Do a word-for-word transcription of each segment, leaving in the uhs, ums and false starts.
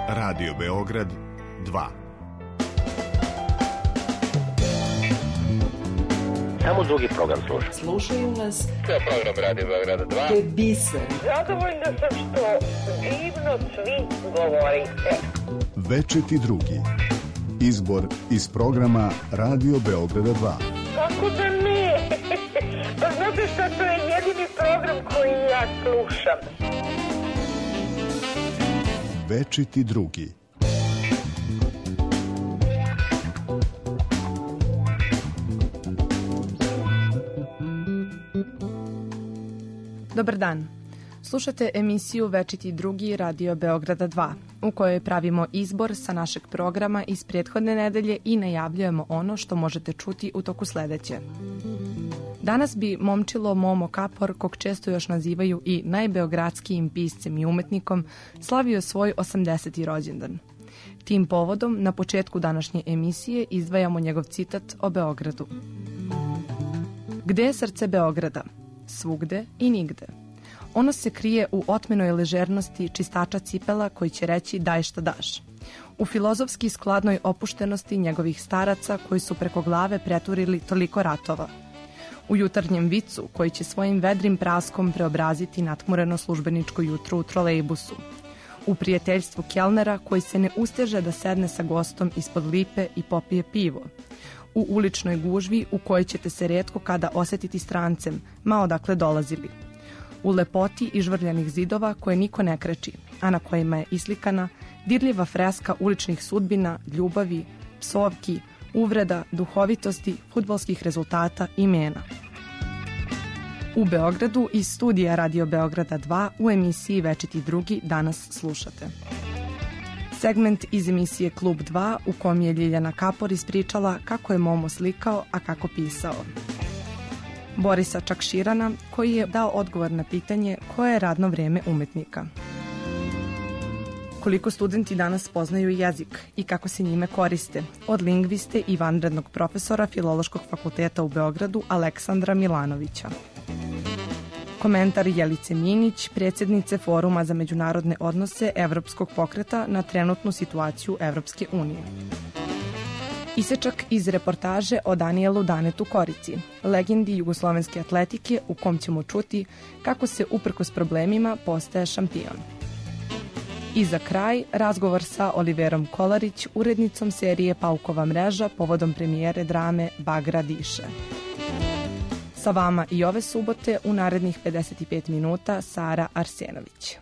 Radio Beograd dva. Samo drugi program slušam. Slušaju nas. To je program Radio Beograda dva. To je biser. Zadovoljna sam što divno svi govorite. Večiti drugi. Izbor iz programa Radio Beograda dva. Kako da ne? Pa znate šta, to je jedini program koji ja slušam. Večiti drugi. Dobar dan. Slušate emisiju Večiti drugi Radio Beograda dva, u kojoj pravimo izbor sa našeg programa iz prethodne nedelje i najavljujemo ono što možete čuti u toku sledeće. Danas bi momčilo Momo Kapor, kog često još nazivaju i najbeogradskijim piscem i umetnikom, slavio svoj osamdeseti rođendan. Tim povodom, na početku današnje emisije izdvajamo njegov citat o Beogradu. Gde je srce Beograda? Svugde i nigde. Ono se krije u otmenoj ležernosti čistača cipela koji će reći daj šta daš. U filozofski skladnoj opuštenosti njegovih staraca koji su preko glave preturili toliko ratova. U jutarnjem vicu koji će svojim vedrim praskom preobraziti natmureno službeničko jutro u trolejbusu. U prijateljstvu kelnera koji se ne usteže da sedne sa gostom ispod lipe i popije pivo. U uličnoj gužvi u kojoj ćete se retko kada osetiti strancem, ma odakle dolazili. U lepoti i žvrljanih zidova koje niko ne kreči, a na kojima je islikana dirljiva freska uličnih sudbina, ljubavi, psovki, uvreda, duhovitosti, fudbalskih rezultata i imena. U Beogradu iz studija Radio Beograda dva u emisiji Večiti drugi danas slušate. Segment iz emisije Klub dva u kom je Ljiljana Kapor ispričala kako je Momo slikao, a kako pisao. Borisa Čakširana koji je dao odgovor na pitanje koje je radno vreme umetnika. Koliko studenti danas poznaju jezik i kako se njime koriste, od lingviste i vanrednog profesora Filološkog fakulteta u Beogradu Aleksandra Milanovića. Komentar Jelice Minić, predsjednice Foruma za međunarodne odnose Evropskog pokreta na trenutnu situaciju Evropske unije. Isečak iz reportaže o Danijelu Danetu Korici, legendi jugoslovenske atletike u kom ćemo čuti kako se uprkos problemima postaje šampion. I za kraj, razgovor sa Oliverom Kolarić, urednicom serije Paukova mreža povodom premijere drame Bagra diše. Sa vama i ove subote u narednih pedeset pet minuta Sara Arsenović.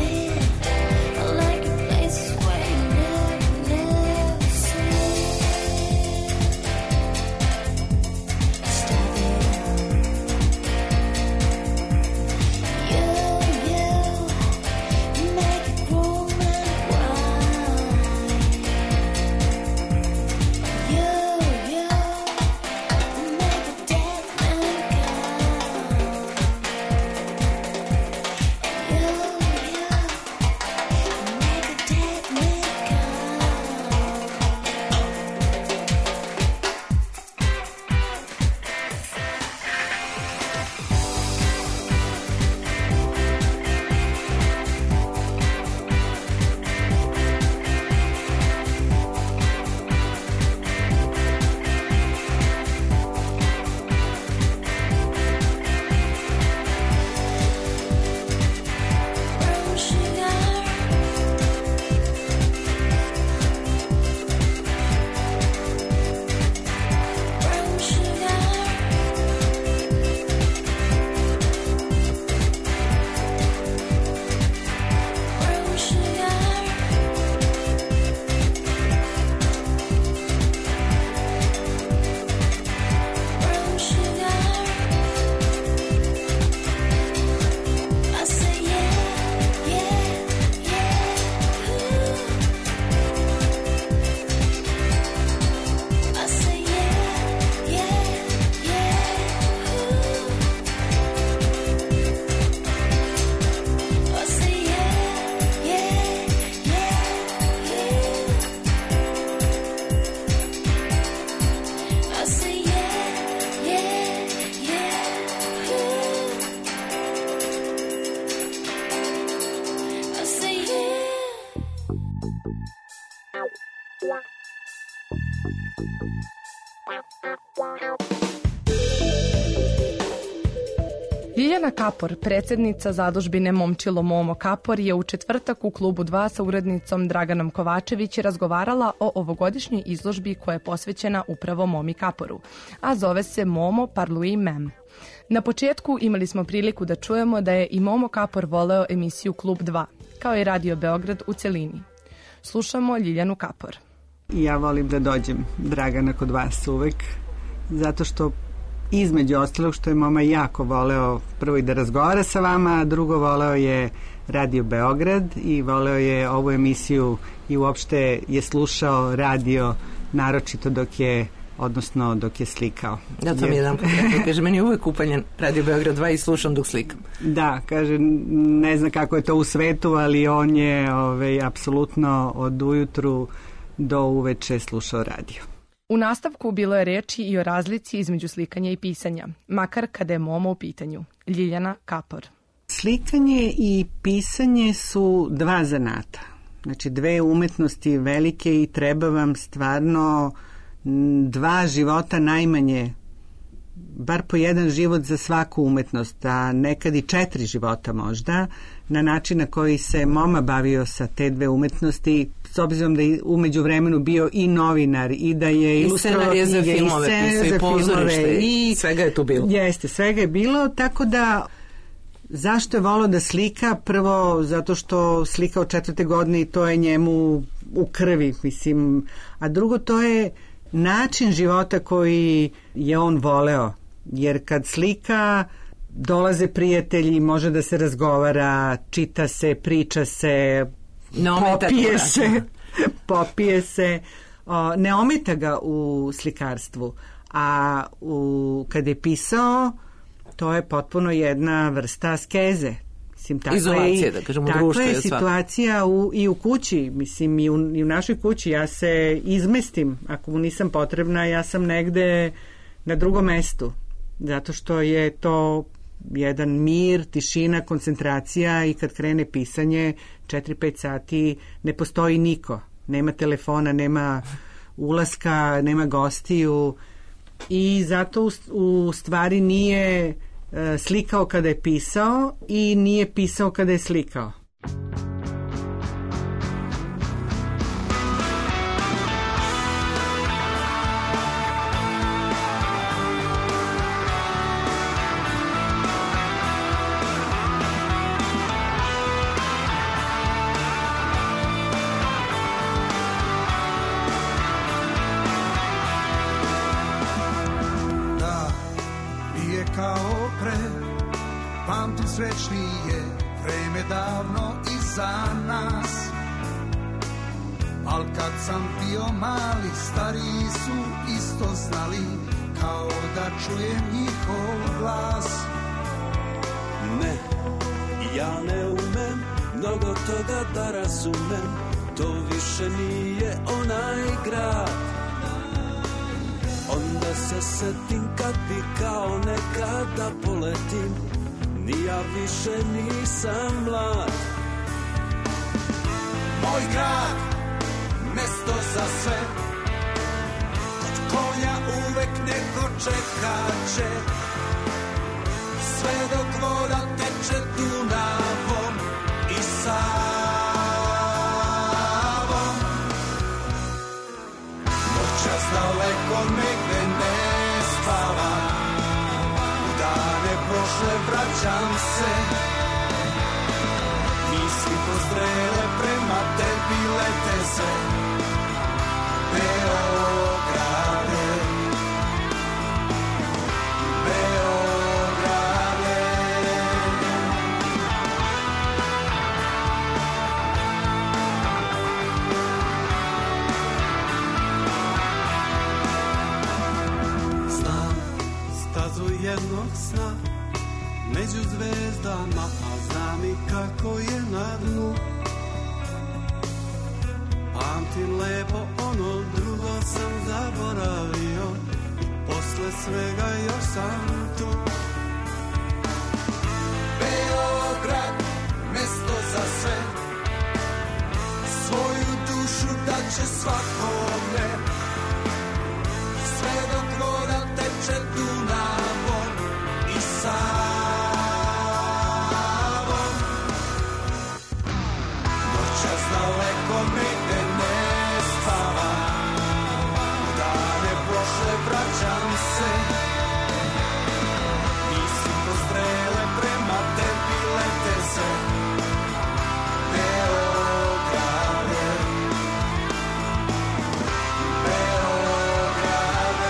Ljiljana Kapor, predsjednica zadužbine Momčilo Momo Kapor, je u četvrtak u klubu dva sa urednicom Draganom Kovačević razgovarala o ovogodišnjoj izložbi koja je posvećena upravo Momi Kaporu, a zove se Momo par lui même. Na početku imali smo priliku da čujemo da je i Momo Kapor voleo emisiju Klub dva, kao i Radio Beograd u celini. Slušamo Ljiljanu Kapor. Ja volim da dođem, Dragana, kod vas uvek, zato što između ostalog što je Moma jako voleo prvo i da razgovara sa vama, a drugo voleo je Radio Beograd i voleo je ovu emisiju i uopšte je slušao radio naročito dok je odnosno dok je slikao. Ja to mi jedan put kaže, meni je uvek upaljen Radio Beograd dva i slušam dok slikam. Da, kaže, ne zna kako je to u svetu, ali on je ovaj, apsolutno od ujutru do uveče slušao radio. U nastavku bilo je reči i o razlici između slikanja i pisanja, makar kada je Momo u pitanju. Ljiljana Kapor. Slikanje i pisanje su dva zanata. Znači dve umetnosti velike i treba vam stvarno dva života najmanje, bar po jedan život za svaku umetnost, a nekad i četiri života možda, na način na koji se Moma bavio sa te dve umetnosti, s obzirom da je umeđu vremenu bio i novinar i da je ilustrovao knjige, za filmove, i, i pozorište, i svega je tu bilo. Jeste, svega je bilo, tako da zašto je volao da slika? Prvo, zato što slika od četvrte godine i to je njemu u krvi, mislim, a drugo to je način života koji je on voleo, jer kad slika dolaze prijatelji, može da se razgovara, čita se, priča se, no, popije se, popije se, o, ne ometa ga u slikarstvu, a u, kad je pisao, to je potpuno jedna vrsta askeze. Mislim, takva izolacije, je, da kažemo, takva društvo je je situacija u, i u kući, mislim, i u, i u našoj kući. Ja se izmestim, ako mu nisam potrebna, ja sam negde na drugom mestu, zato što je to jedan mir, tišina, koncentracija i kad krene pisanje, četiri pet sati ne postoji niko, nema telefona, nema ulaska, nema gostiju i zato u, u stvari nije e, slikao kada je pisao i nije pisao kada je slikao. srećni je, vreme davno iza nas. Al kad sam bio mali, stariji su isto znali, kao da čujem njihov glas. Ne, ja ne umem mnogo toga da razumem, to više nije onaj grad. Onda se setim kad bi kao nekada poletim, ni ja više nisam mlad. Moj grad, mesto za sve, kod konja uvek neko čekaće, sve dok voda teče Dunavom i Savom. Noćas daleko negde ne spavam, u dane prošle vraćam se, misli ko strele prema tebi lete se. Beograde, Beograde. Znam stazu jednog sna među zvezdama, a znam i kako je na dnu. Pamtim lepo ono drugo sam zaboravio, posle svega još sam tu. Beograd, mesto za sve, svoju dušu daće svakome, sve dok voda teče Dunavom i Savom. Noćas daleko negde ne spavam, u dane prošle vraćam se, misli ko strele prema tebi lete se. Beograde, Beograde.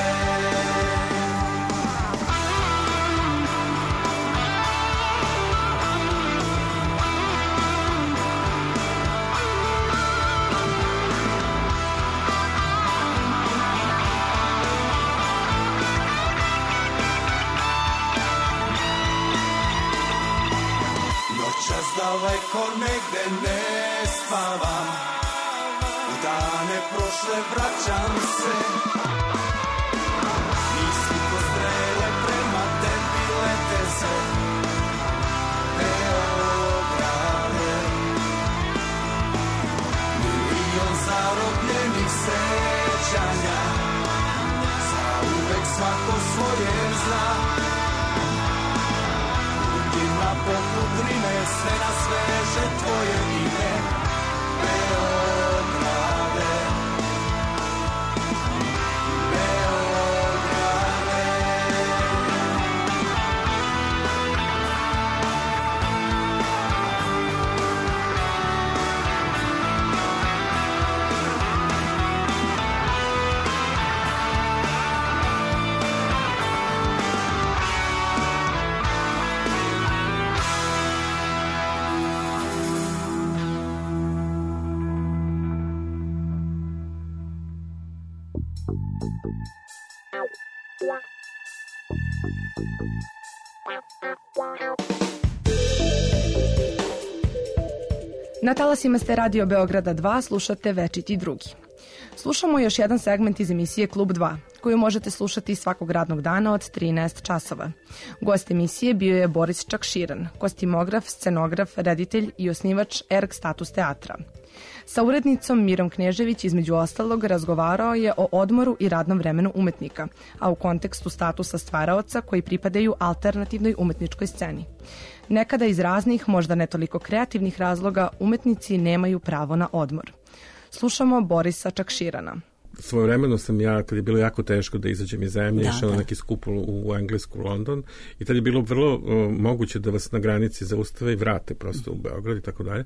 Noćas daleko negde ne spavam, u dane prošle vraćam se, misli ko strele prema tebi lete se. Beograde, milion zarobljenih sećanja, zauvek svako svoje zna. Na poput Drine, sve na sveže tvoje ime. Beograde, Beograde. Na talasima ste Radio Beograda dva, slušate Večiti drugi. Slušamo još jedan segment iz emisije Klub dva, koju možete slušati svakog radnog dana od trinaest časova. Gost emisije bio je Boris Čakširan, kostimograf, scenograf, reditelj i osnivač Erg Status teatra. Sa urednicom Mirom Knežević između ostalog razgovarao je o odmoru i radnom vremenu umetnika, a u kontekstu statusa stvaraoca koji pripadaju alternativnoj umetničkoj sceni. Nekada iz raznih, možda ne toliko kreativnih razloga, umetnici nemaju pravo na odmor. Slušamo Borisa Čakširana. Svojevremeno sam ja, kad je bilo jako teško da izađem iz zemlje, da, išao da. na neki skup u Englesku, London, i tad je bilo vrlo uh, moguće da vas na granici zaustave i vrate prosto u Beograd i tako dalje.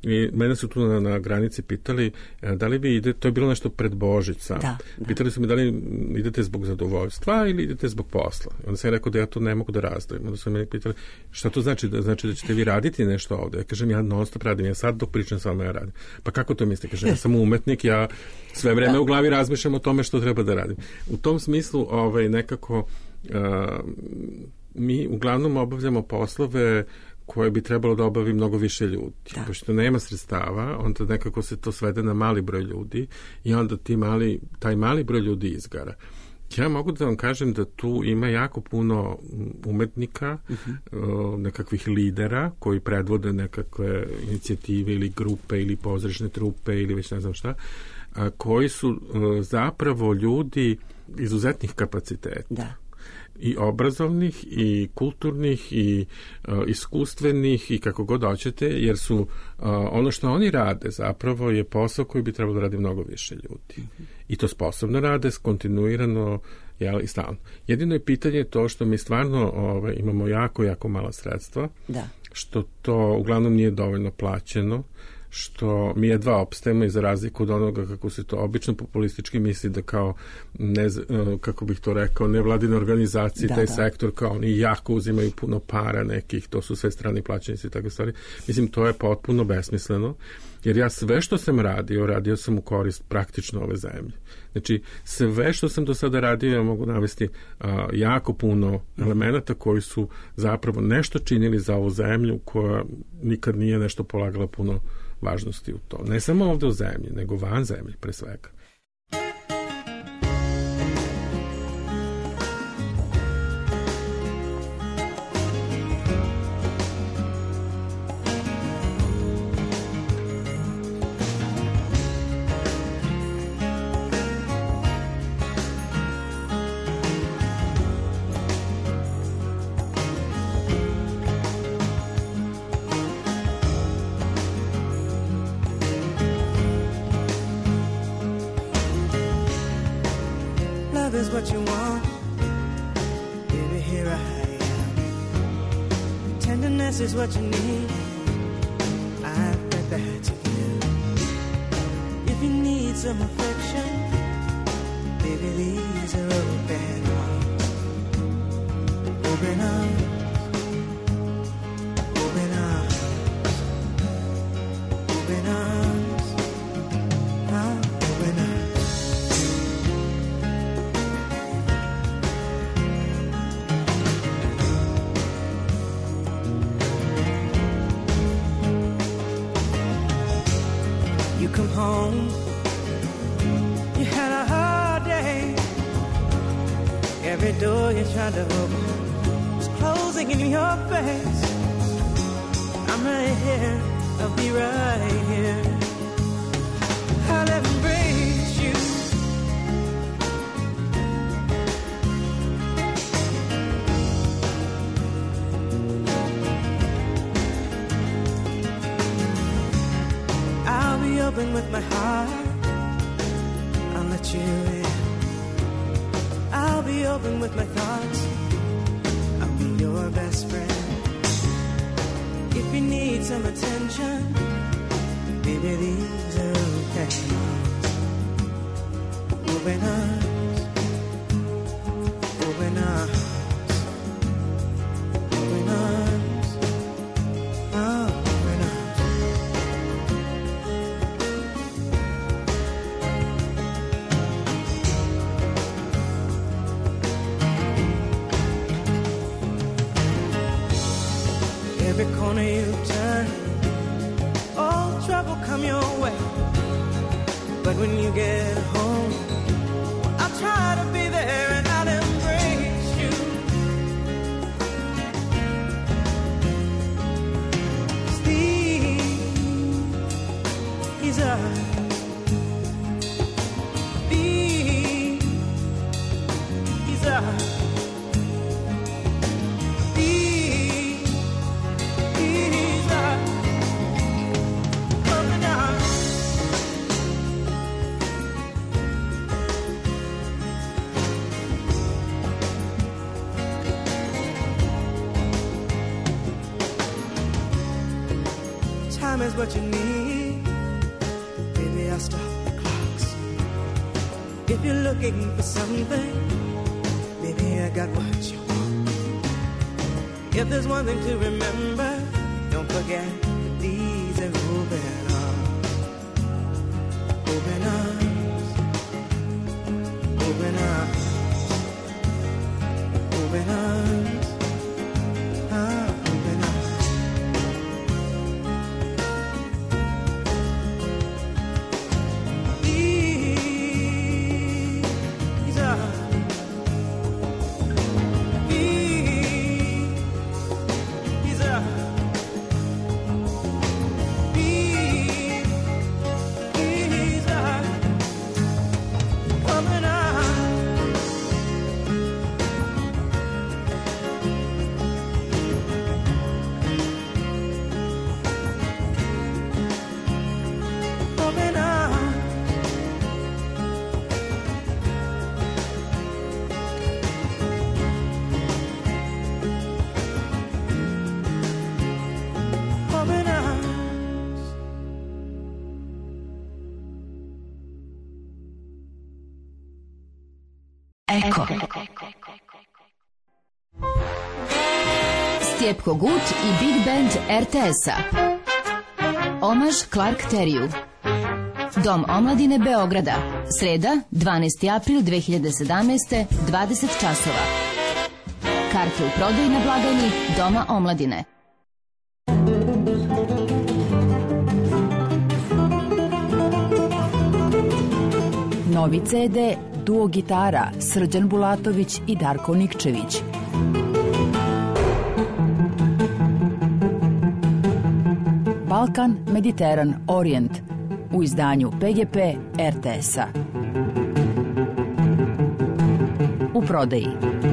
I mene su tu na, na granici pitali da li vi idete, to je bilo nešto pred Božić sam. Da, da. Pitali su mi da li idete zbog zadovoljstva ili idete zbog posla. Onda sam rekao da ja to ne mogu da razdvojim. Onda su me pitali šta to znači, da znači da ćete vi raditi nešto ovde. Ja kažem, ja non stop radim, ja sad dok pričam s vama ja radim. Pa kako to mislite? Kažem, ja sam umetnik, ja sve vreme u glavi razmišljam o tome što treba da radim. U tom smislu ovaj, nekako uh, mi uglavnom obavljamo poslove koje bi trebalo da obavi mnogo više ljudi. Da. Pošto nema sredstava, onda nekako se to svede na mali broj ljudi i onda ti mali, taj mali broj ljudi izgara. Ja mogu da vam kažem da tu ima jako puno umetnika, uh-huh. nekakvih lidera koji predvode nekakve inicijative ili grupe ili pozorišne trupe ili već ne znam šta, a, koji su uh, zapravo ljudi izuzetnih kapaciteta. Da. I obrazovnih, i kulturnih, i uh, iskustvenih, i kako god hoćete, jer su uh, ono što oni rade zapravo je posao koji bi trebalo da radi mnogo više ljudi. Mm-hmm. I to sposobno rade, kontinuirano, jel, i stalno. Jedino je pitanje to što mi stvarno ovaj, imamo jako, jako mala sredstva, da. Što to uglavnom nije dovoljno plaćeno, što mi jedva opstajemo i za razliku od onoga kako se to obično populistički misli da kao, ne, kako bih to rekao, nevladine organizacije, da, taj da. sektor kao oni jako uzimaju puno para nekih, to su sve strani plaćenici i takve stvari. Mislim, to je potpuno besmisleno, jer ja sve što sam radio, radio sam u korist praktično ove zemlje. Znači, sve što sam do sada radio, ja mogu navesti a, jako puno elemenata koji su zapravo nešto činili za ovu zemlju koja nikad nije nešto polagala puno važnosti u to. Ne samo ovde u zemlji, nego van zemlje, pre svega. Is what you need. I've got that to give. If you need some affection, baby, these are open arms. Open arms. Open arms. Open arms. Ah, open arms. Come home, you had a hard day. Every door you tried to open was closing in your face. I'm right here, I'll be right here. I'll embrace you. Open with my heart, I'll let you in. I'll be open with my thoughts, I'll be your best friend. If you need some attention, baby, these are okay. Open arms, open arms, open arms, oh. Every corner you turn, all trouble come your way. But when you get home, I'll try to be there and I'll embrace you. These, these are, these, these are. Is what you need. stop the clocks. If you're looking for something, baby, I got what you want. If there's one thing to remember, don't forget that these are open arms. Open arms. Open arms. Open arms. Ah, open arms. These are Eko. Stjepko Gut i Big Band er te es-a. Omaž Clark Terriju. Dom omladine Beograda. Sreda, dvanaesti april dve hiljade sedamnaeste, dvadeset časova. Karte u prodaji na blagajni Doma omladine. Novi ce de Duo gitara Srđan Bulatović i Darko Nikčević. Balkan, Mediteran, Orient u izdanju P G P er te es-a. U prodaji.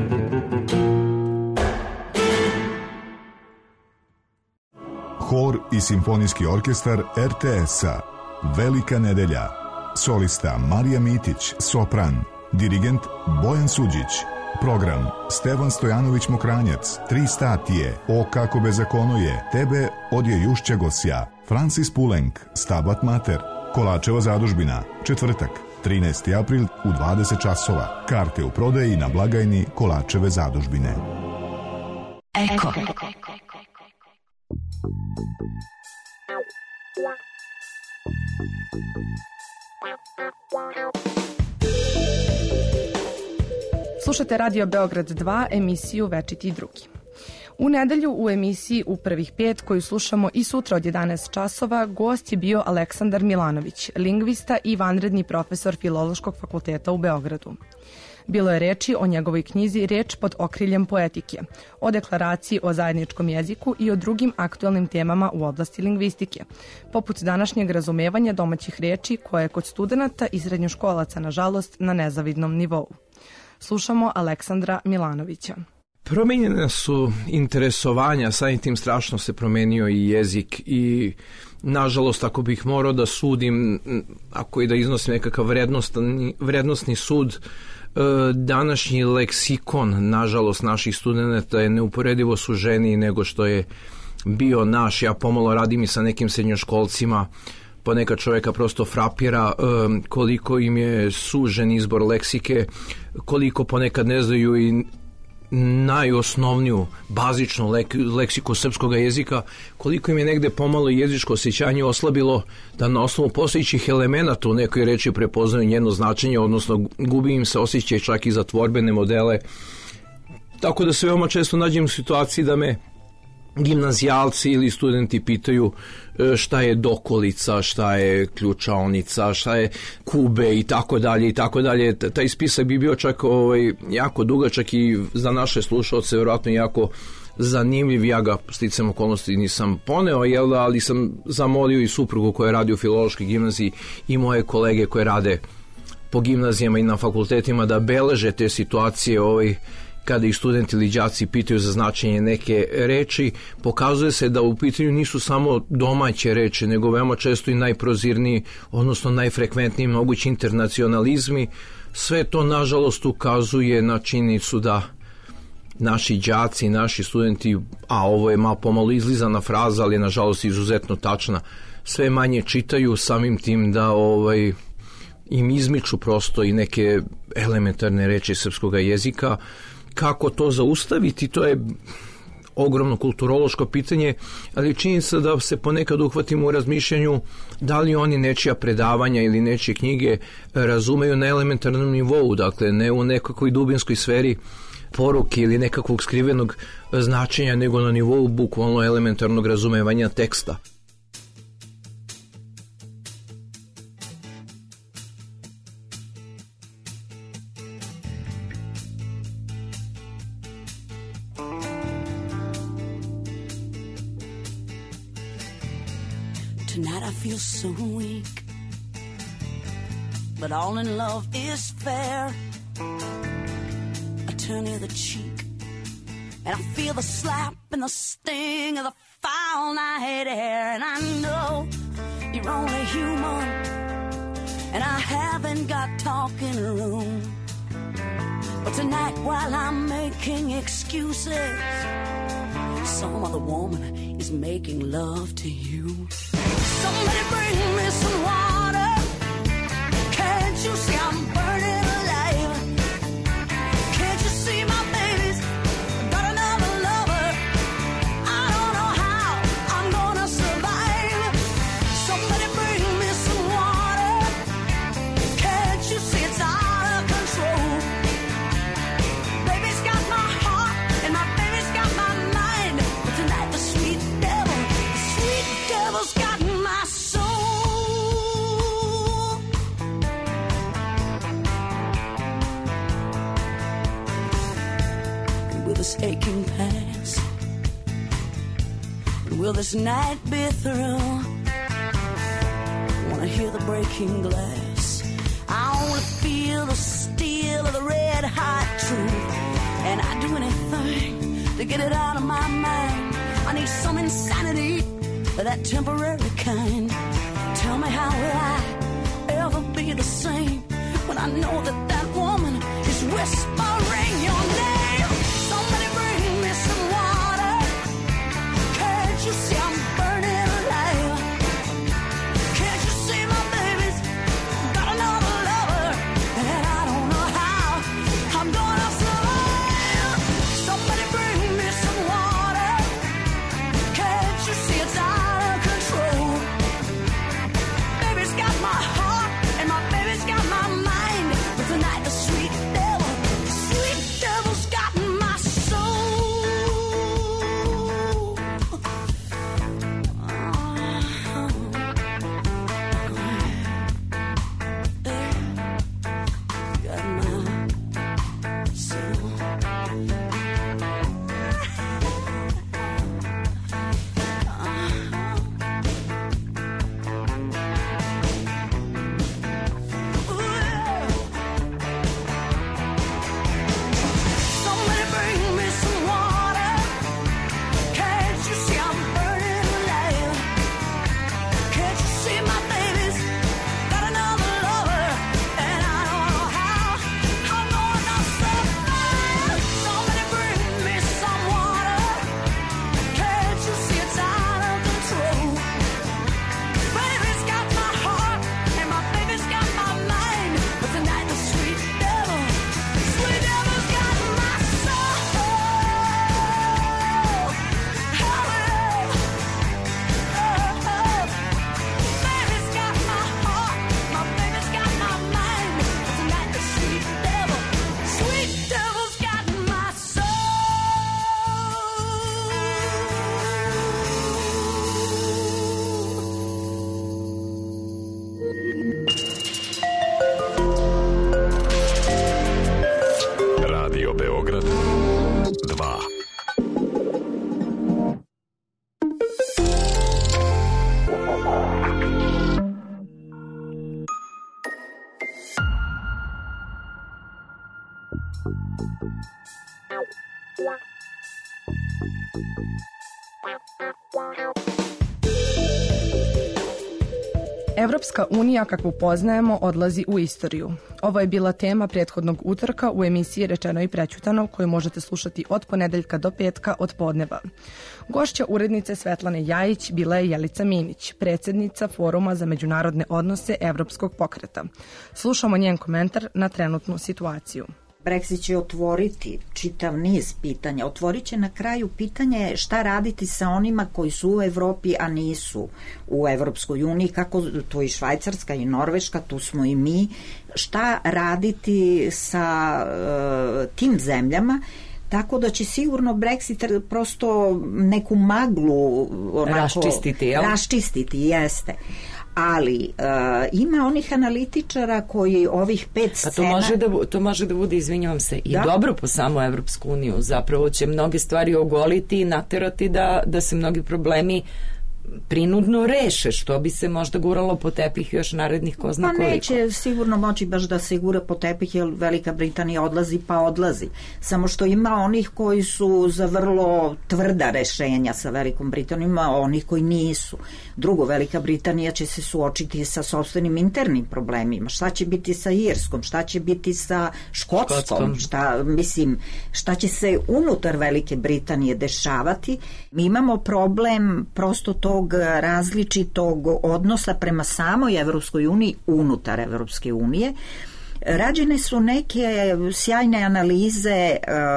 Hor i simfonijski orkestar er te es-a. Velika nedelja. Solista Marija Mitić, sopran. Dirigent Bojan Suđić. Program Stevan Stojanović Mokranjac, Tri statije, O kako bezakono je, Tebe odje Jušća Gosja, Francis Pulenk, Stabat Mater, Kolačeva zadužbina, četvrtak, trinaesti april u dvadeset časova. Karte u prodaji na blagajni Kolačeve zadužbine. Eko. Slušate Radio Beograd dva, emisiju Večiti drugi. U nedelju u emisiji U prvih pet, koju slušamo i sutra od jedanaest časova, gost je bio Aleksandar Milanović, lingvista i vanredni profesor Filološkog fakulteta u Beogradu. Bilo je reči o njegovoj knjizi Reč pod okriljem poetike, o deklaraciji o zajedničkom jeziku i o drugim aktuelnim temama u oblasti lingvistike, poput današnjeg razumevanja domaćih reči koje je kod studenata i srednjoškolaca, nažalost, na nezavidnom nivou. Slušamo Aleksandra Milanovića. Promenjena su interesovanja, samim tim strašno se promenio i jezik i nažalost ako bih morao da sudim, ako i da iznosim nekakav vrednostni, vrednostni sud, današnji leksikon, nažalost, naših studenta je neuporedivo suženiji nego što je bio naš. Ja pomalo radim i sa nekim srednjoškolcima, ponekad čovjeka prosto frapira koliko im je sužen izbor leksike, koliko ponekad ne znaju i najosnovniju, bazičnu lek, leksiku srpskog jezika, koliko im je negde pomalo jezičko osjećanje oslabilo da na osnovu postojećih elemenata u nekoj reči prepoznaju njeno značenje, odnosno gubi im se osjećaj čak i za tvorbene modele. Tako da se veoma često nađem u situaciji da me gimnazijalci ili studenti pitaju šta je dokolica, šta je ključaonica, šta je kube i tako dalje i tako dalje. Taj spisak bi bio čak ovaj, jako dugačak i za naše slušalce vjerojatno jako zanimljiv. Ja ga sticam okolnosti nisam poneo, jel, ali sam zamolio i suprugu koja radi u Filološkoj gimnaziji i moje kolege koje rade po gimnazijama i na fakultetima da beleže te situacije ovaj, kada i studenti ili đaci pitaju za značenje neke reči. Pokazuje se da u pitanju nisu samo domaće reči, nego veoma često i najprozirniji, odnosno najfrekventniji mogući internacionalizmi. Sve to nažalost ukazuje na činjenicu da naši đaci, naši studenti, a ovo je malo pomalo izlizana fraza, ali je nažalost izuzetno tačna, sve manje čitaju, samim tim da ovaj im izmiču prosto i neke elementarne reči srpskog jezika. Kako to zaustaviti, to je ogromno kulturološko pitanje, ali čini se da se ponekad uhvatimo u razmišljanju da li oni nečija predavanja ili nečije knjige razumeju na elementarnom nivou, dakle ne u nekakvoj dubinskoj sferi poruke ili nekakvog skrivenog značenja, nego na nivou bukvalno elementarnog razumevanja teksta. Tonight I feel so weak, but all in love is fair. I turn the other cheek, and I feel the slap and the sting of the foul night air. And I know you're only human, and I haven't got talking room. But tonight while I'm making excuses, some other woman is making love to you. Somebody bring me some water. Can't you see I'm burning alive? Can't you see my baby's got another lover? I don't know how I'm gonna survive. Somebody bring me some water. Can't you see it's out of control? Baby's got my heart and my baby's got my mind. But tonight the sweet devil, the sweet devil's got my soul. Will this aching pass? Will this night be through? Wanna hear the breaking glass. I wanna feel the steel of the red hot truth. And I'd do anything to get it out of my mind. I need some insanity, that temporary kind. Tell me, how will I ever be the same when I know that that woman is whispering your name? Somebody bring me some water. Can't you see I'm burning alive? Can't you see my baby's got another lover? And I don't know how I'm gonna survive. Somebody bring me some water. Can't you see it's out of control? Baby's got my heart and my baby's got my mind. But tonight the sweet devil, the sweet devil's got my soul. Got my soul. Somebody bring me some water. Can't you see I'm burning alive? Can't you see my baby's got another lover? And I don't know how I'm gonna survive. Somebody bring me some water. Can't you see it's out of control? Baby's got my heart and my baby's got my mind. But tonight the sweet devil, sweet devil's got my soul. Oh, oh, oh. Baby's got my heart, my baby's got my mind. But tonight the sweet devil, sweet devil's got my soul. Radio Beograd dva. Evropska unija kakvu poznajemo odlazi u istoriju. Ovo je bila tema prethodnog utorka u emisiji Rečeno i prećutano koju možete slušati od ponedeljka do petka od podneva. Gošća urednice Svetlane Jajić bila je Jelica Minić, predsjednica Foruma za međunarodne odnose Evropskog pokreta. Slušamo njen komentar na trenutnu situaciju. Brexit će otvoriti čitav niz pitanja. Otvorit će na kraju pitanje šta raditi sa onima koji su u Evropi, a nisu u Evropskoj uniji, kako to i Švajcarska i Norveška, tu smo i mi. Šta raditi sa uh, tim zemljama? Tako da će sigurno Brexit prosto neku maglu onako, raščistiti, jel? Raščistiti, jeste. Ali uh, ima onih analitičara koji ovih pet scena... Pa to može da, to može da bude, izvinjavam se, i da? dobro po samu Evropsku uniju. Zapravo će mnoge stvari ogoliti i naterati da, da se mnogi problemi prinudno reše, što bi se možda guralo po tepih još narednih ko zna koliko. Pa neće sigurno moći baš da se gura po tepih, jer Velika Britanija odlazi pa odlazi. Samo što ima onih koji su za vrlo tvrda rešenja sa Velikom Britanijom, ima onih koji nisu. Drugo, Velika Britanija će se suočiti sa sopstvenim internim problemima. Šta će biti sa Irskom? Šta će biti sa Škotskom? Škotskom. Šta, mislim, šta će se unutar Velike Britanije dešavati? Mi imamo problem prosto to različitog odnosa prema samoj Evropskoj uniji unutar Evropske unije. Rađene su neke sjajne analize,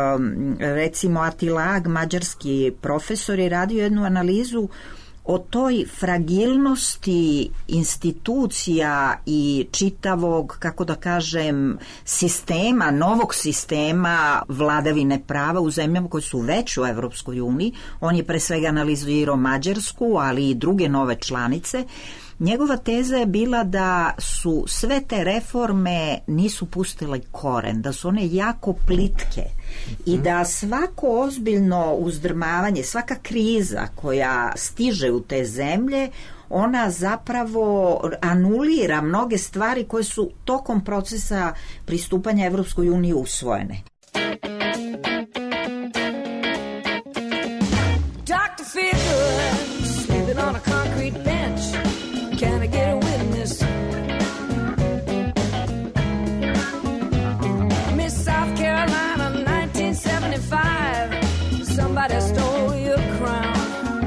recimo Attila Ag, mađarski profesor, je radio jednu analizu o toj fragilnosti institucija i čitavog, kako da kažem, sistema, novog sistema vladavine prava u zemljama koje su već u Evropskoj uniji. On je pre svega analizirao Mađarsku, ali i druge nove članice. Njegova teza je bila da su sve te reforme nisu pustile koren, da su one jako plitke i da svako ozbiljno uzdrmavanje, svaka kriza koja stiže u te zemlje, ona zapravo anulira mnoge stvari koje su tokom procesa pristupanja Evropskoj uniji usvojene. Doctor Feelgood, sleeping on a concrete bench. Can I get a witness? Miss South Carolina, nineteen seventy-five. Somebody stole your crown.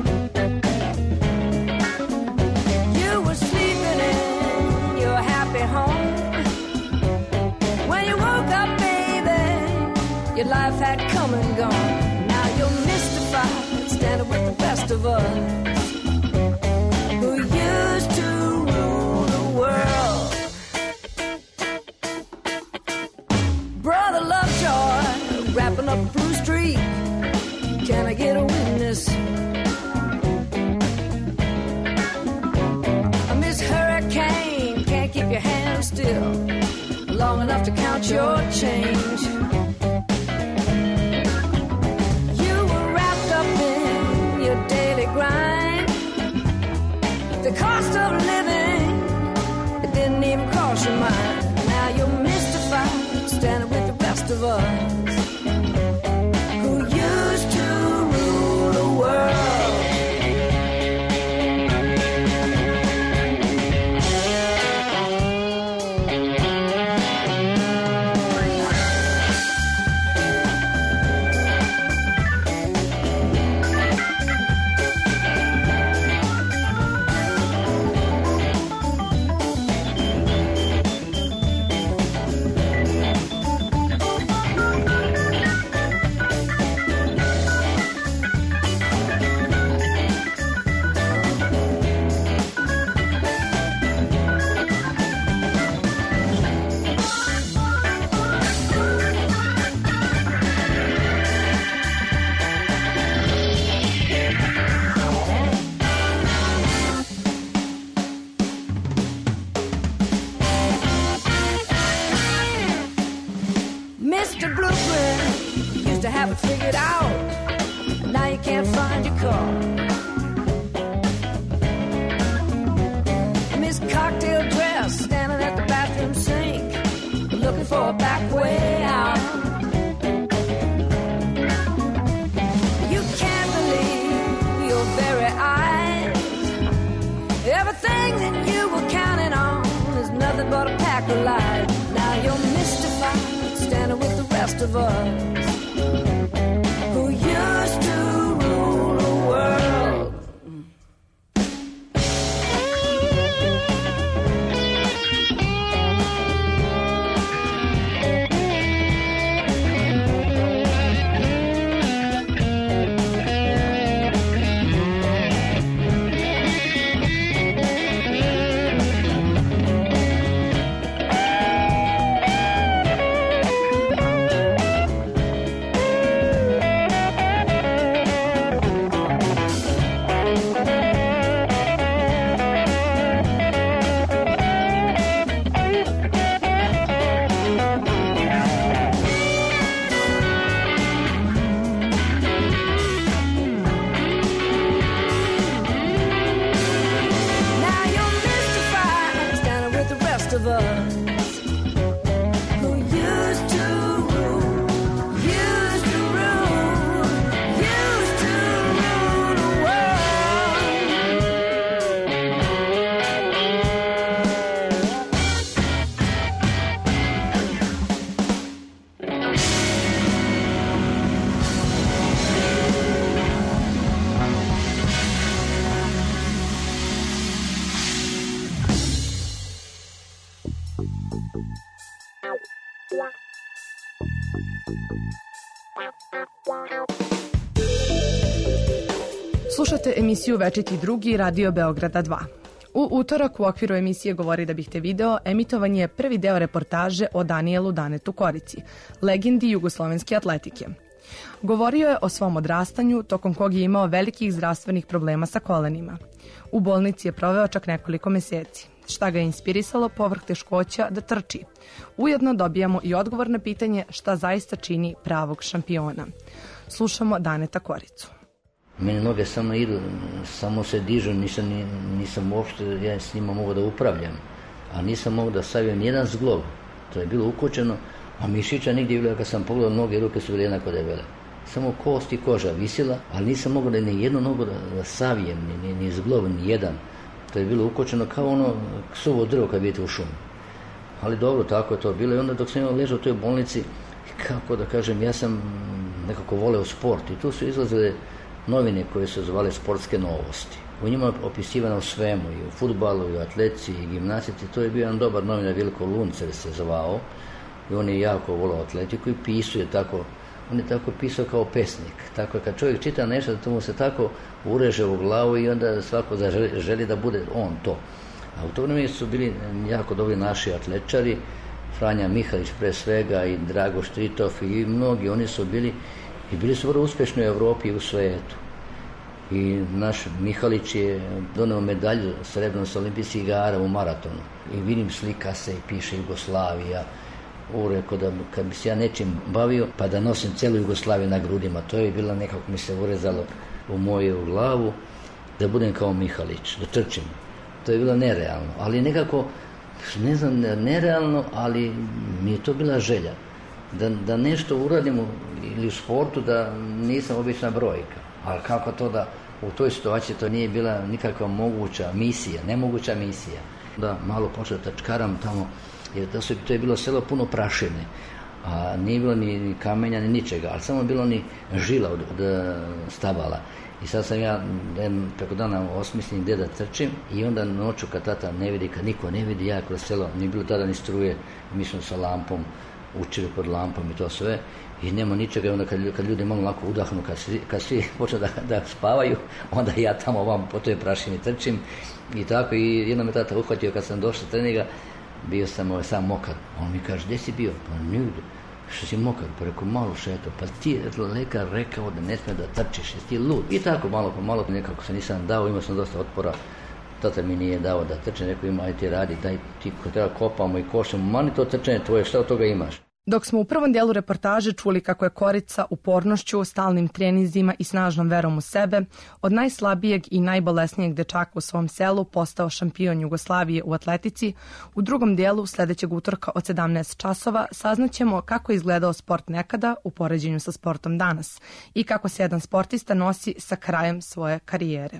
You were sleeping in your happy home. When you woke up, baby, your life had come and gone. Now you're mystified, standing with the best of us. Wrapping up Blue Street, can I get a witness? Miss Hurricane, can't keep your hands still long enough to count your change. You were wrapped up in your daily grind. The cost of living, it didn't even cross your mind. Now you're mystified, standing with the rest of us. Figured out, now you can't find your car. Miss Cocktail Dress, standing at the bathroom sink, looking for a back way out. You can't believe your very eyes. Everything that you were counting the light. Now you're mystified, standing with the rest of us who used to rule the world. Of us who used to rule, used to rule, used to rule the Slušate emisiju Večiti drugi, Radio Beograda dva. U utorak u okviru emisije Govori da bih te video emitovan je prvi deo reportaže o Danijelu Danetu Korici, legendi jugoslovenske atletike. Govorio je o svom odrastanju, tokom kog je imao velikih zdravstvenih problema sa kolenima. U bolnici je proveo čak nekoliko meseci. Šta ga je inspirisalo povrh teškoća da trči? Ujedno dobijamo i odgovor na pitanje šta zaista čini pravog šampiona. Slušamo Daneta Koricu. Mene noge samo idu, samo se dižu, nisam, nisam uopšte, ja s njima mogu da upravljam, a nisam mogu da stavim nijedan zglob. To je bilo ukočeno, a mišića nigdje je bilo, kad sam pogledao, noge i ruke su bile jednako debele. Samo kost i koža visila, ali nisam mogu da ni jednu nogu da, da savijem, ni, ni, ni zglob, ni jedan. To je bilo ukočeno kao ono suvo drvo kad vidite u šumu. Ali dobro, tako je to bilo. I onda dok sam imao ležao u toj bolnici, kako da kažem, ja sam nekako voleo sport i tu su izlazile novine koje su zvale Sportske novosti. U njima je opisivano svemu, i u fudbalu, i u atletici, i gimnastici. To je bio jedan dobar novinar, Veliko Luncer se zvao, i on je jako volao atletiku i pisao je tako, on je tako pisao kao pesnik. Tako kad čovjek čita nešto, to mu se tako ureže u glavu i onda svako želi, želi da bude on to. A u to vreme su bili jako dobri naši atletičari, Franja Mihalić pre svega i Drago Štritov i mnogi, oni su bili i bili su vrlo uspješni u Evropi i u svijetu. I naš Mihalić je doneo medalju srebrnu sa olimpijskih igara u maratonu. I vidim, slika se i piše Jugoslavija. Ureko da kad bi se ja nečim bavio, pa da nosim celu Jugoslaviju na grudima. To je bilo nekako mi se urezalo u moju glavu, da budem kao Mihalić, da trčim. To je bilo nerealno, ali nekako, ne znam, nerealno, ali mi je to bila želja. Da, da nešto uradim ili u sportu, da nisam obična brojka. Ali kako to da u toj situaciji to nije bila nikakva moguća misija, nemoguća misija. Da malo počeo tačkaram tamo, jer to, su, to je bilo selo puno prašine, a nije bilo ni, ni kamenja, ni ničega, ali samo bilo ni žila od, od stabala. I sad sam ja preko dana osmislim gdje da trčim i onda noću kad tata ne vidi, kad niko ne vidi, ja kroz selo, nije bilo tada ni struje, mi smo sa lampom učili pod lampom i to sve i nema ničega. I onda kad, kad ljudi malo lako udahnu, kad svi, kad svi počne da, da spavaju, onda ja tamo ovam po toj prašini trčim i tako. I jednom me tata uhvatio kad sam došao treninga, bio sam ovaj, sam mokar. On mi kaže, gdje si bio? Pa nigdje. Što si mokar? Pa rekao, malo šeto. Pa ti je lekar rekao da ne sme da trčiš, jesi ti lud? I tako malo po malo, nekako se nisam dao, imao sam dosta otpora. Tata mi nije dao da trčem, rekao, ima, aj ti radi, daj ti ko treba kopamo i košemo, mani to trčanje tvoje, šta od toga imaš? Dok smo u prvom dijelu reportaže čuli kako je Korica upornošću, stalnim treninzima i snažnom verom u sebe od najslabijeg i najbolesnijeg dečaka u svom selu postao šampion Jugoslavije u atletici, u drugom dijelu sljedećeg utorka od sedamnaest časova saznaćemo kako je izgledao sport nekada u poređenju sa sportom danas i kako se jedan sportista nosi sa krajem svoje karijere.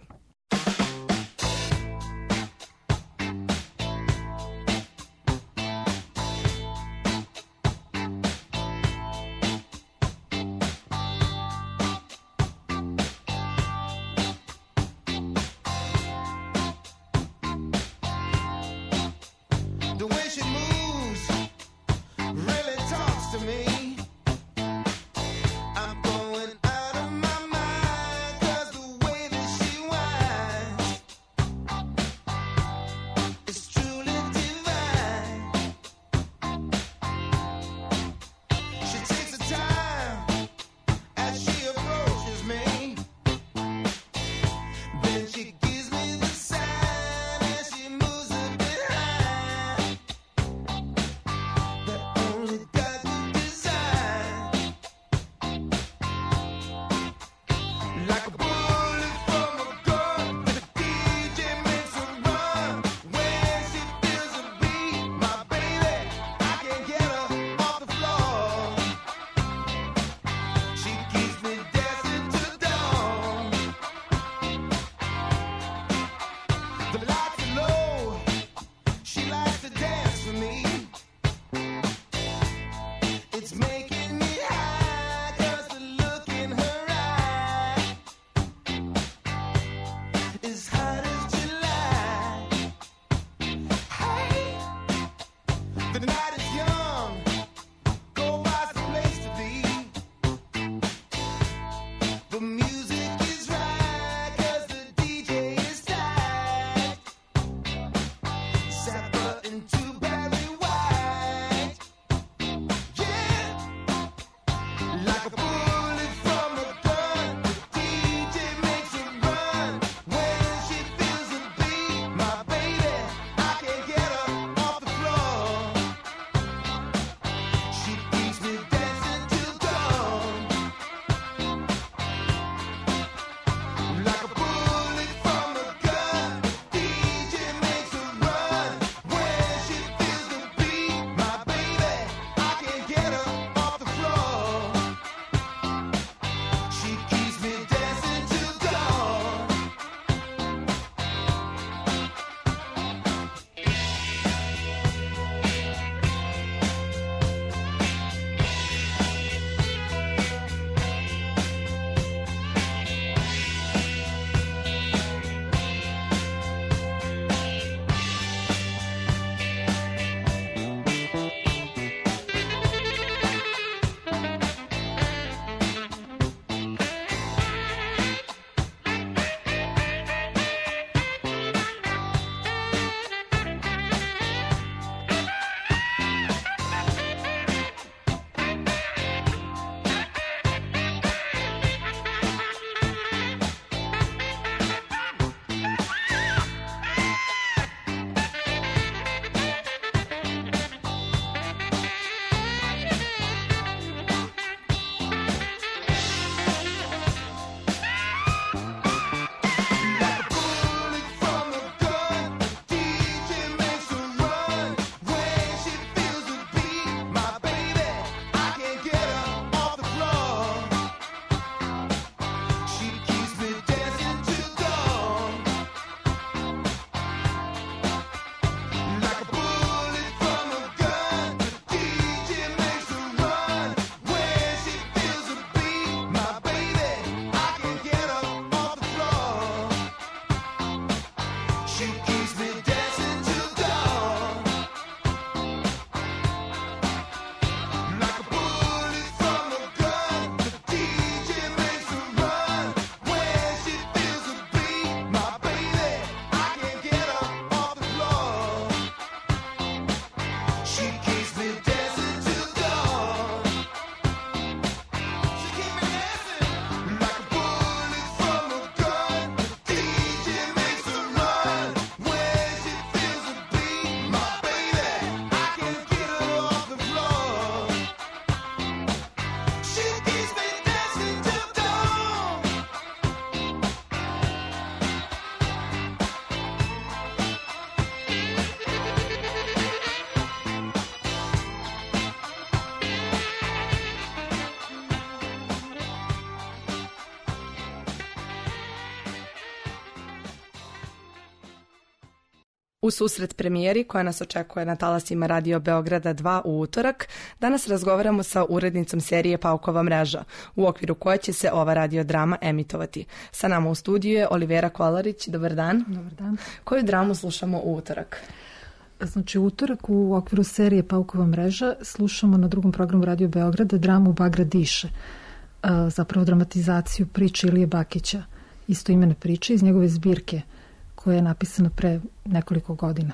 U susret premijeri koja nas očekuje na talasima Radio Beograda dva u utorak, danas razgovaramo sa urednicom serije Paukova mreža, u okviru koje će se ova radiodrama emitovati. Sa nama u studiju je Olivera Kolarić. Dobar dan. Dobar dan. Koju dramu slušamo u utorak? Znači, u utorak u okviru serije Paukova mreža slušamo na drugom programu Radio Beograda dramu Bagra diše, zapravo dramatizaciju priče Ilije Bakića, istoimene priče iz njegove zbirke koja je napisana pre nekoliko godina.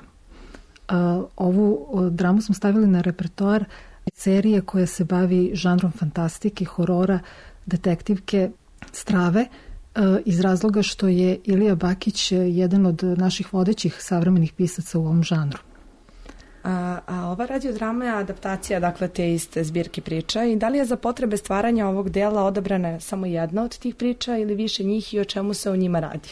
Ovu dramu smo stavili na repertoar serije koja se bavi žanrom fantastike, horora, detektivke, strave, iz razloga što je Ilija Bakić jedan od naših vodećih savremenih pisaca u ovom žanru. A, a ova radiodrama je adaptacija, dakle, te iste zbirke priča, i da li je za potrebe stvaranja ovog dela odabrana samo jedna od tih priča ili više njih i o čemu se o njima radi?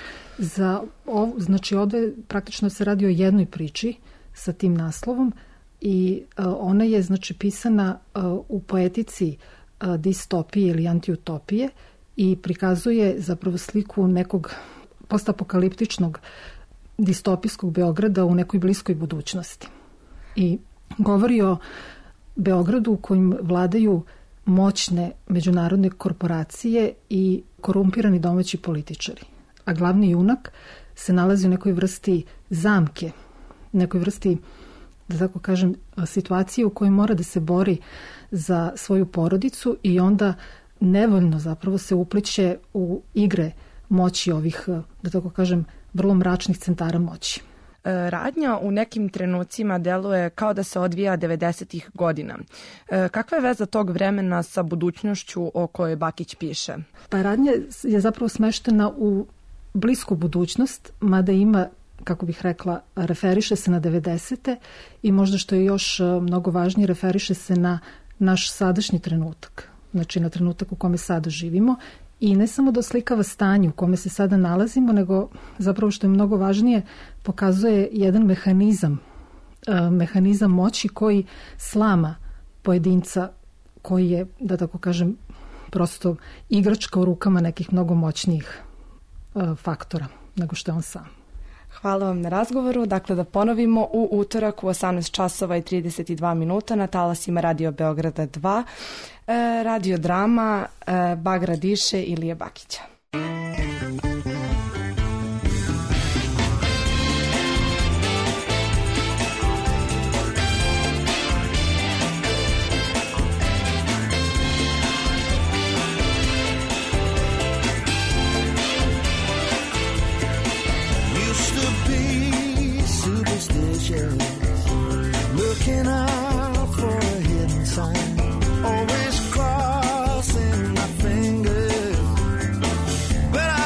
Za ov, znači ovde praktično se radi o jednoj priči sa tim naslovom i uh, ona je znači pisana uh, u poetici uh, distopije ili antiutopije i prikazuje zapravo sliku nekog postapokaliptičnog distopijskog Beograda u nekoj bliskoj budućnosti. I govori o Beogradu u kojim vladaju moćne međunarodne korporacije i korumpirani domaći političari. A glavni junak se nalazi u nekoj vrsti zamke, nekoj vrsti, da tako kažem, situacije u kojoj mora da se bori za svoju porodicu i onda nevoljno zapravo se upliće u igre moći ovih, da tako kažem, vrlo mračnih centara moći. Radnja u nekim trenucima deluje kao da se odvija devedesetih godina. Kakva je veza tog vremena sa budućnošću o kojoj Bakić piše? Pa radnja je zapravo smeštena u blisku budućnost, mada ima, kako bih rekla, referiše se na devedesete i možda što je još mnogo važnije, referiše se na naš sadašnji trenutak, znači na trenutak u kome sada živimo i ne samo da oslikava stanje u kome se sada nalazimo, nego zapravo što je mnogo važnije, pokazuje jedan mehanizam, mehanizam moći koji slama pojedinca koji je, da tako kažem, prosto igračka u rukama nekih mnogo moćnijih faktora nego što je on sam. Hvala vam na razgovoru. Dakle, da ponovimo, u utorak u osamnaest časova i trideset dva minuta na talasima Radio Beograda dva, e, radiodrama e, Bagra diše Ilije Bakića. Looking out for a hidden sign, always crossing my fingers, but I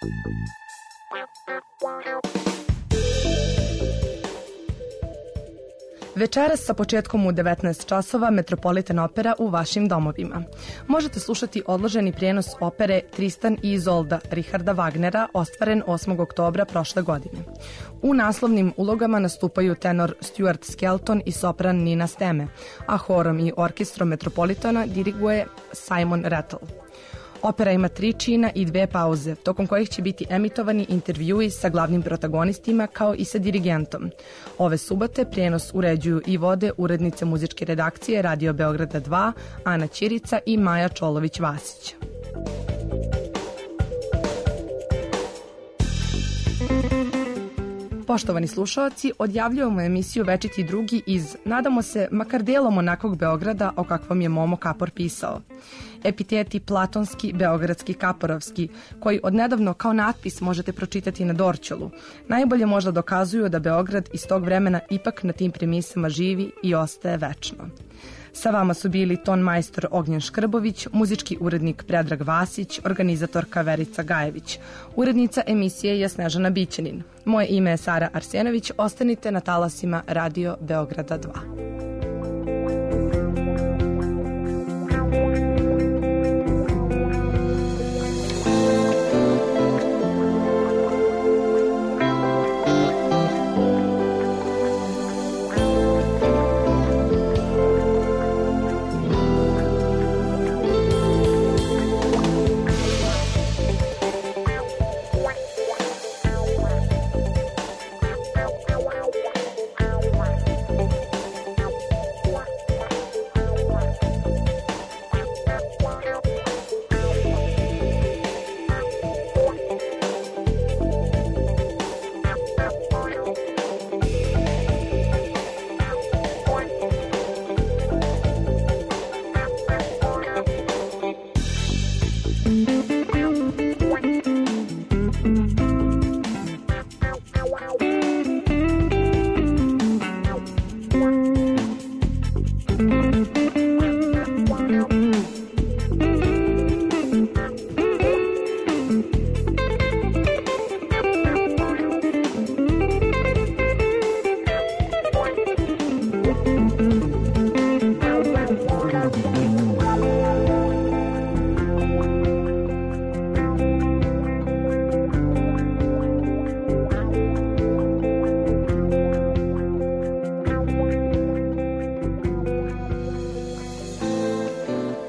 Večeras sa početkom u devetnaest časova Metropolitan opera u vašim domovima. Možete slušati odloženi prijenos opere Tristan i Izolda Richarda Wagnera, ostvaren osmog oktobra prošle godine. U naslovnim ulogama nastupaju tenor Stuart Skelton i sopran Nina Steme, a horom i orkestrom Metropolitana diriguje Simon Rattle. Opera ima tri čina i dve pauze, tokom kojih će biti emitovani intervjui sa glavnim protagonistima kao i sa dirigentom. Ove subote prijenos uređuju i vode urednice muzičke redakcije Radio Beograda dva, Ana Ćirica i Maja Čolović-Vasić. Poštovani slušalci, odjavljujemo emisiju Večiti drugi iz, nadamo se, makar delom onakvog Beograda o kakvom je Momo Kapor pisao. Epiteti platonski, beogradski, kaporovski, koji odnedavno kao natpis možete pročitati na Dorćolu, najbolje možda dokazuju da Beograd iz tog vremena ipak na tim premisama živi i ostaje večno. Sa vama su bili ton majstor Ognjen Škrbović, muzički urednik Predrag Vasić, organizatorka Verica Gajević. Urednica emisije je Snežana Bićanin. Moje ime je Sara Arsenović, ostanite na talasima Radio Beograda dva.